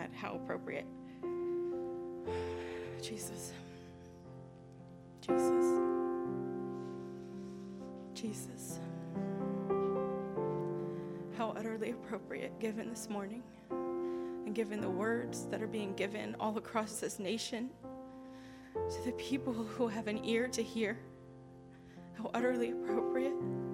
God, how appropriate. Jesus. Jesus. Jesus. How utterly appropriate given this morning and given the words that are being given all across this nation to the people who have an ear to hear. How utterly appropriate.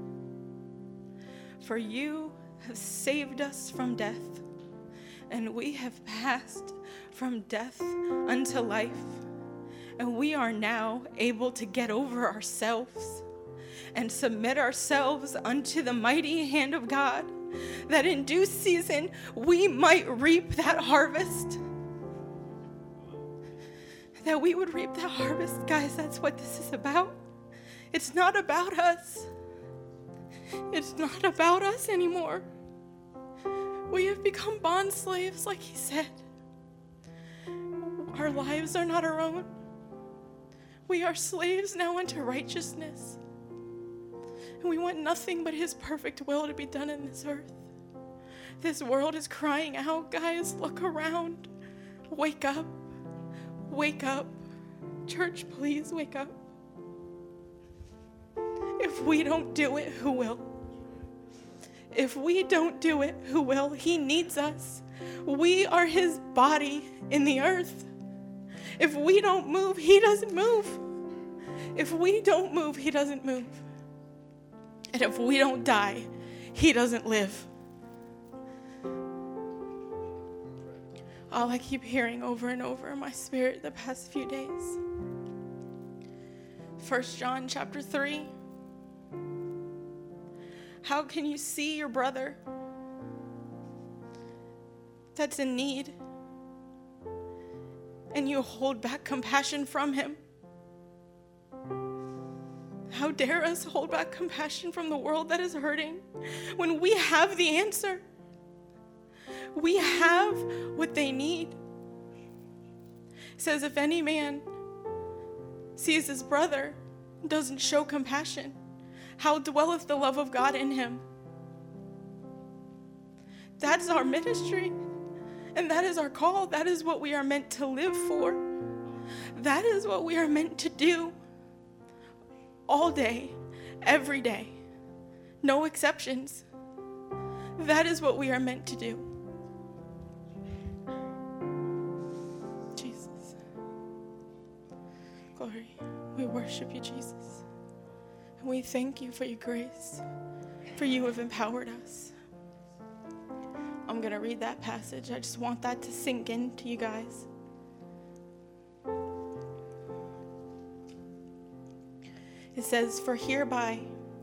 For you have saved us from death, and we have passed from death unto life, and we are now able to get over ourselves and submit ourselves unto the mighty hand of God, that in due season we might reap that harvest. That we would reap that harvest. Guys, that's what this is about. It's not about us. It's not about us anymore. We have become bond slaves, like he said. Our lives are not our own. We are slaves now unto righteousness. And we want nothing but his perfect will to be done in this earth. This world is crying out, guys, look around. Wake up. Wake up. Church, please wake up. If we don't do it, who will? If we don't do it, who will? He needs us. We are his body in the earth. If we don't move, he doesn't move. If we don't move, he doesn't move. And if we don't die, he doesn't live. All I keep hearing over and over in my spirit the past few days. 1 John chapter 3. How can you see your brother that's in need and you hold back compassion from him? How dare us hold back compassion from the world that is hurting when we have the answer? We have what they need. It says, if any man sees his brother and doesn't show compassion, how dwelleth the love of God in him? That's our ministry, and that is our call. That is what we are meant to live for. That is what we are meant to do all day, every day. No exceptions. That is what we are meant to do. Jesus. Glory. We worship you, Jesus. And we thank you for your grace, for you have empowered us. I'm going to read that passage. I just want that to sink into you guys. It says, for hereby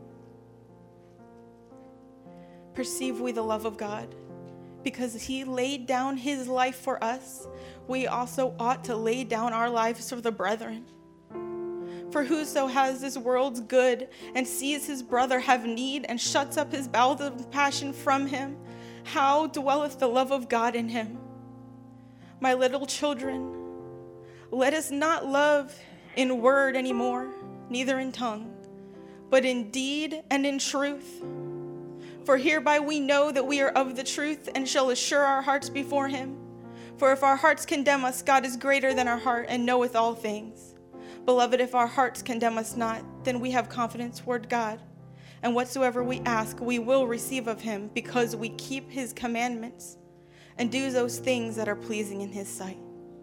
perceive we the love of God, because he laid down his life for us. We also ought to lay down our lives for the brethren. For whoso has this world's good and sees his brother have need and shuts up his bowels of compassion from him, how dwelleth the love of God in him? My little children, let us not love in word anymore, neither in tongue, but in deed and in truth. For hereby we know that we are of the truth and shall assure our hearts before him. For if our hearts condemn us, God is greater than our heart and knoweth all things. Beloved, if our hearts condemn us not, then we have confidence toward God. And whatsoever we ask, we will receive of him, because we keep his commandments and do those things that are pleasing in his sight.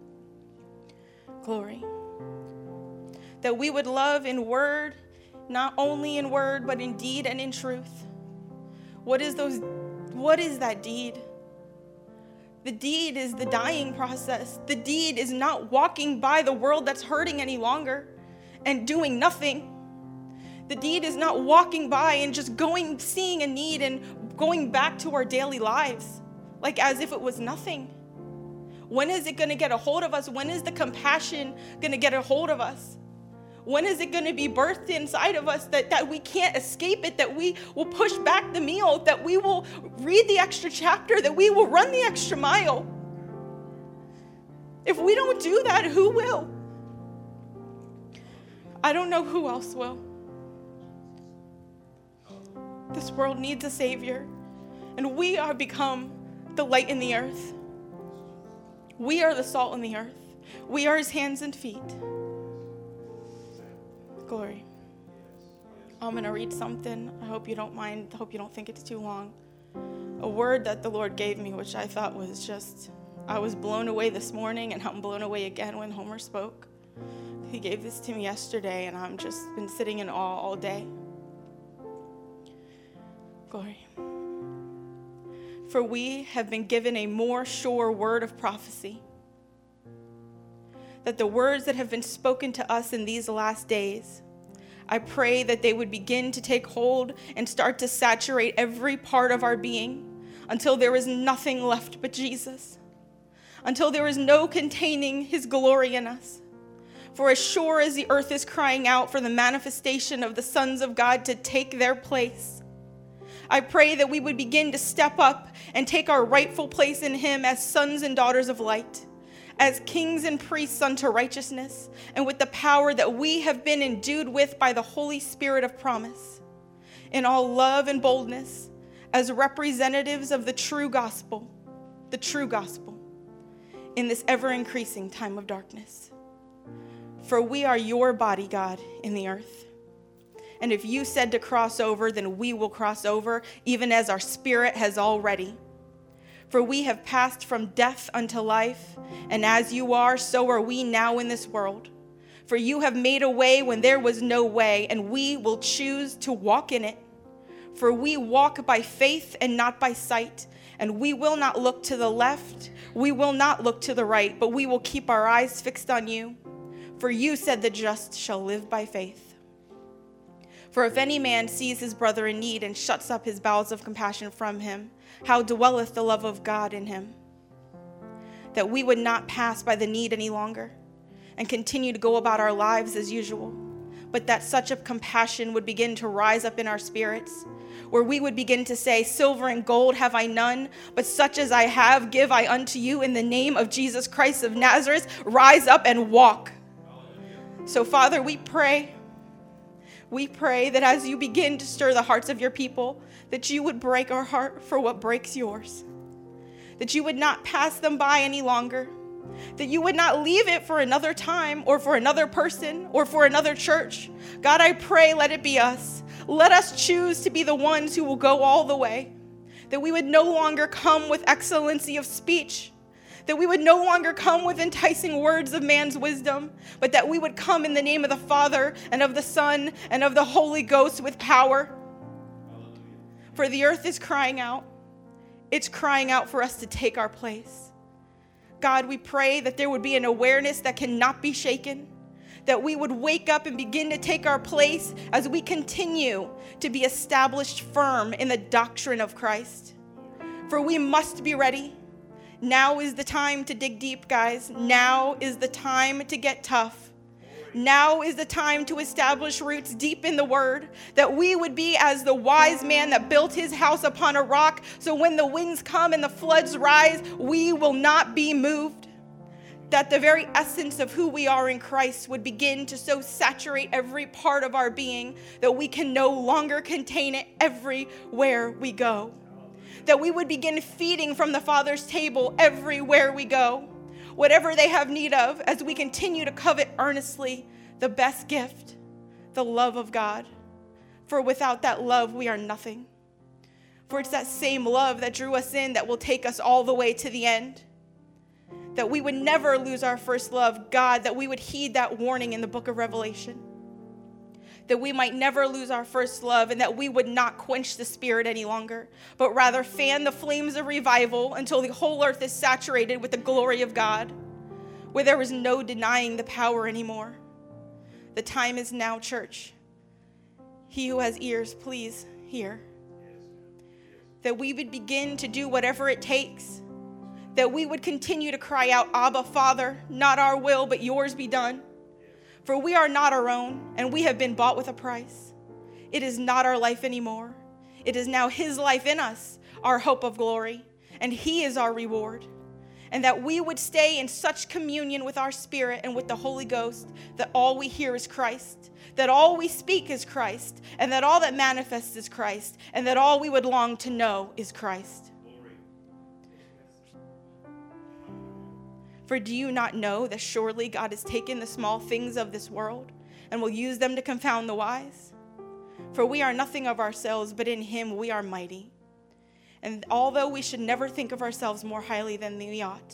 Glory. That we would love in word, not only in word, but in deed and in truth. What is that deed? The deed is the dying process. The deed is not walking by the world that's hurting any longer and doing nothing. The deed is not walking by and just seeing a need and going back to our daily lives like as if it was nothing. When is it going to get a hold of us? When is the compassion going to get a hold of us? When is it going to be birthed inside of us that we can't escape it, that we will push back the meal, that we will read the extra chapter, that we will run the extra mile? If we don't do that, who will? I don't know who else will. This world needs a Savior, and we are become the light in the earth. We are the salt in the earth. We are his hands and feet. Glory. I'm going to read something. I hope you don't mind. I hope you don't think it's too long. A word that the Lord gave me, which I thought was just, I was blown away this morning, and I'm blown away again when Homer spoke. He gave this to me yesterday, and I'm just been sitting in awe all day. Glory. For we have been given a more sure word of prophecy, that the words that have been spoken to us in these last days, I pray that they would begin to take hold and start to saturate every part of our being until there is nothing left but Jesus, until there is no containing his glory in us. For as sure as the earth is crying out for the manifestation of the sons of God to take their place, I pray that we would begin to step up and take our rightful place in him as sons and daughters of light, as kings and priests unto righteousness, and with the power that we have been endued with by the Holy Spirit of promise, in all love and boldness, as representatives of the true gospel, in this ever-increasing time of darkness. For we are your body, God, in the earth. And if you said to cross over, then we will cross over, even as our spirit has already. For we have passed from death unto life, and as you are, so are we now in this world. For you have made a way when there was no way, and we will choose to walk in it. For we walk by faith and not by sight, and we will not look to the left, we will not look to the right, but we will keep our eyes fixed on you. For you said the just shall live by faith. For if any man sees his brother in need and shuts up his bowels of compassion from him, how dwelleth the love of God in him? That we would not pass by the need any longer and continue to go about our lives as usual, but that such a compassion would begin to rise up in our spirits, where we would begin to say, silver and gold have I none, but such as I have give I unto you in the name of Jesus Christ of Nazareth. Rise up and walk. So Father, we pray that as you begin to stir the hearts of your people, that you would break our heart for what breaks yours, that you would not pass them by any longer, that you would not leave it for another time or for another person or for another church. God, I pray, let it be us. Let us choose to be the ones who will go all the way, that we would no longer come with excellency of speech, that we would no longer come with enticing words of man's wisdom, but that we would come in the name of the Father and of the Son and of the Holy Ghost with power. Hallelujah. For the earth is crying out. It's crying out for us to take our place. God, we pray that there would be an awareness that cannot be shaken, that we would wake up and begin to take our place as we continue to be established firm in the doctrine of Christ. For we must be ready. Now is the time to dig deep, guys. Now is the time to get tough. Now is the time to establish roots deep in the word, that we would be as the wise man that built his house upon a rock, so when the winds come and the floods rise, we will not be moved. That the very essence of who we are in Christ would begin to so saturate every part of our being that we can no longer contain it everywhere we go. That we would begin feeding from the Father's table everywhere we go, whatever they have need of, as we continue to covet earnestly the best gift, the love of God. For without that love, we are nothing. For it's that same love that drew us in that will take us all the way to the end. That we would never lose our first love, God, that we would heed that warning in the book of Revelation. That we might never lose our first love, and that we would not quench the Spirit any longer, but rather fan the flames of revival until the whole earth is saturated with the glory of God, where there is no denying the power anymore. The time is now, church. He who has ears, please hear. That we would begin to do whatever it takes, that we would continue to cry out, Abba, Father, not our will, but yours be done. For we are not our own, and we have been bought with a price. It is not our life anymore. It is now his life in us, our hope of glory, and he is our reward. And that we would stay in such communion with our spirit and with the Holy Ghost that all we hear is Christ, that all we speak is Christ, and that all that manifests is Christ, and that all we would long to know is Christ. For do you not know that surely God has taken the small things of this world and will use them to confound the wise? For we are nothing of ourselves, but in him we are mighty. And although we should never think of ourselves more highly than we ought,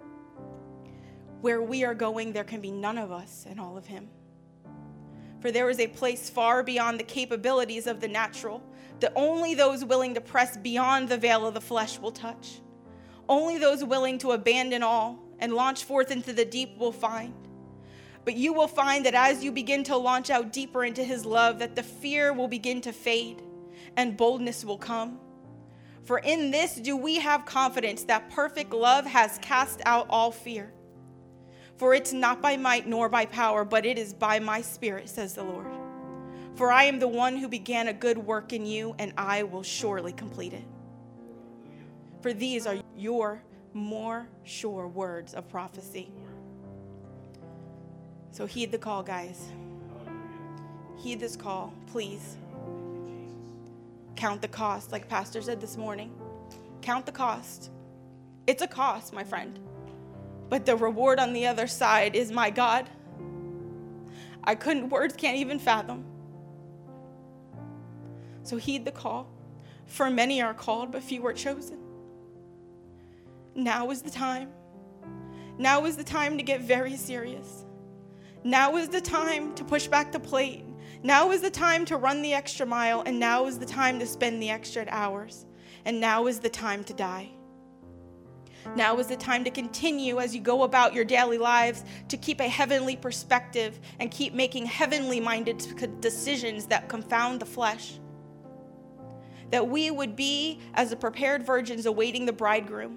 where we are going, there can be none of us and all of him. For there is a place far beyond the capabilities of the natural that only those willing to press beyond the veil of the flesh will touch. Only those willing to abandon all and launch forth into the deep will find. But you will find that as you begin to launch out deeper into his love, that the fear will begin to fade and boldness will come. For in this do we have confidence that perfect love has cast out all fear. For it's not by might nor by power, but it is by my Spirit, says the Lord. For I am the one who began a good work in you, and I will surely complete it. For these are your more sure words of prophecy. So heed the call, guys. Heed this call, please. Count the cost, like Pastor said this morning. Count the cost. It's a cost, my friend. But the reward on the other side is my God. Words can't even fathom. So heed the call. For many are called, but few are chosen. Now is the time. Now is the time to get very serious. Now is the time to push back the plate. Now is the time to run the extra mile, and now is the time to spend the extra hours. And now is the time to die. Now is the time to continue as you go about your daily lives to keep a heavenly perspective and keep making heavenly-minded decisions that confound the flesh. That we would be as the prepared virgins awaiting the bridegroom.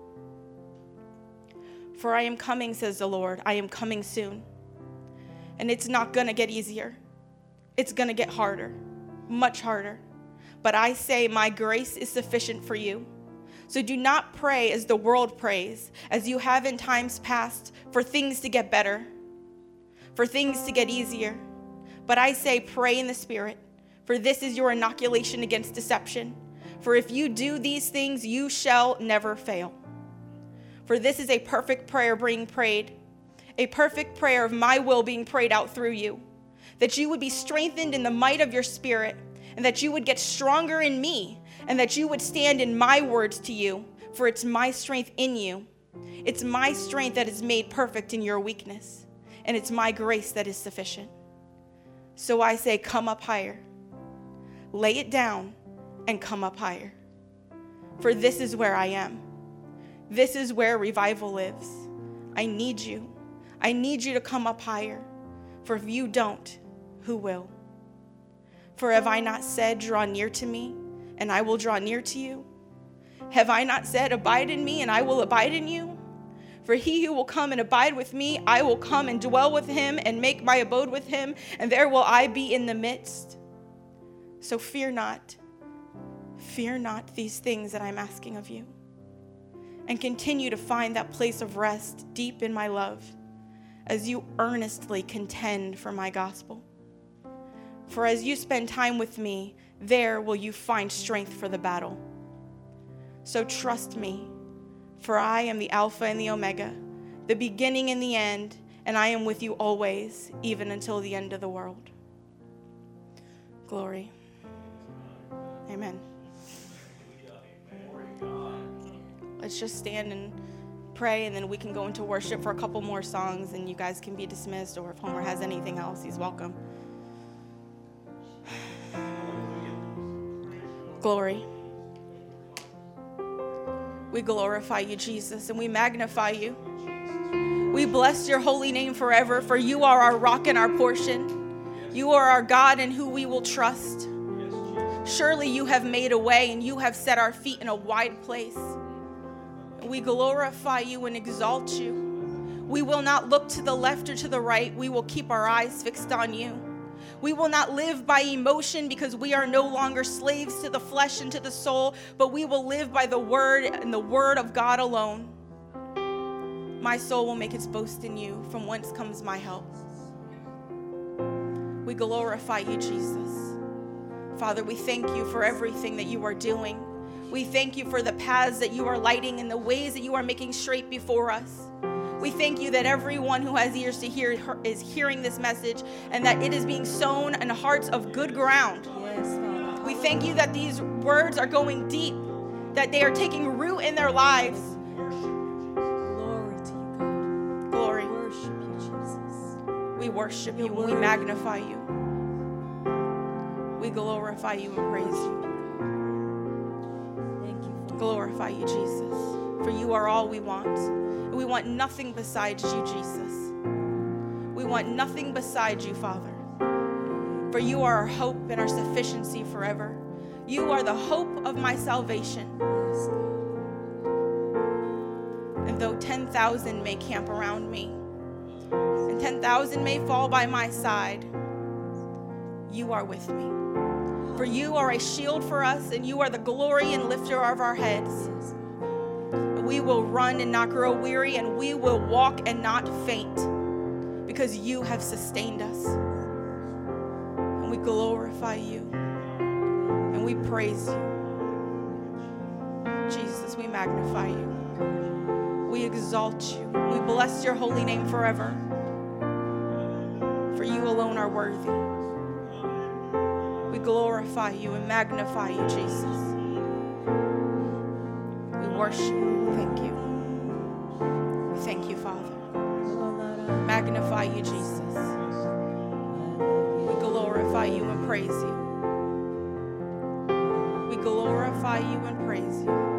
For I am coming, says the Lord. I am coming soon. And it's not going to get easier. It's going to get harder, much harder. But I say my grace is sufficient for you. So do not pray as the world prays, as you have in times past, for things to get better, for things to get easier. But I say pray in the Spirit, for this is your inoculation against deception. For if you do these things, you shall never fail. For this is a perfect prayer being prayed, a perfect prayer of my will being prayed out through you, that you would be strengthened in the might of your spirit, and that you would get stronger in me, and that you would stand in my words to you, for it's my strength in you. It's my strength that is made perfect in your weakness, and it's my grace that is sufficient. So I say, come up higher. Lay it down and come up higher. For this is where I am. This is where revival lives. I need you. I need you to come up higher. For if you don't, who will? For have I not said, draw near to me, and I will draw near to you? Have I not said, abide in me, and I will abide in you? For he who will come and abide with me, I will come and dwell with him and make my abode with him, and there will I be in the midst. So fear not these things that I'm asking of you. And continue to find that place of rest deep in my love as you earnestly contend for my gospel. For as you spend time with me, there will you find strength for the battle. So trust me, for I am the Alpha and the Omega, the beginning and the end, and I am with you always, even until the end of the world. Glory. Amen. Let's just stand and pray, and then we can go into worship for a couple more songs, and you guys can be dismissed, or if Homer has anything else, he's welcome. Glory. We glorify you, Jesus, and we magnify you. We bless your holy name forever, for you are our rock and our portion. You are our God in who we will trust. Surely you have made a way, and you have set our feet in a wide place. We glorify you and exalt you. We will not look to the left or to the right. We will keep our eyes fixed on you. We will not live by emotion, because we are no longer slaves to the flesh and to the soul, but we will live by the word and the word of God alone. My soul will make its boast in you, from whence comes my help. We glorify you, Jesus. Father, we thank you for everything that you are doing. We thank you for the paths that you are lighting and the ways that you are making straight before us. We thank you that everyone who has ears to hear is hearing this message, and that it is being sown in hearts of good ground. Yes, Father. We thank you that these words are going deep, that they are taking root in their lives. Glory to you, God. Glory. Worship you, Jesus. We worship you You're and we worthy. magnify you. We glorify you and praise you. Thank you, Father. Glorify you, Jesus. For you are all we want. And we want nothing besides you, Jesus. We want nothing besides you, Father. For you are our hope and our sufficiency forever. You are the hope of my salvation. Yes, God. And though 10,000 may camp around me, and 10,000 may fall by my side, you are with me. For you are a shield for us, and you are the glory and lifter of our heads. Yes, We will run and not grow weary, and we will walk and not faint, because you have sustained us. And we glorify you, and we praise you. Jesus, we magnify you. We exalt you. We bless your holy name forever. For you alone are worthy. We glorify you and magnify you, Jesus. We worship you. Thank you. We thank you, Father. Magnify you, Jesus. We glorify you and praise you. We glorify you and praise you.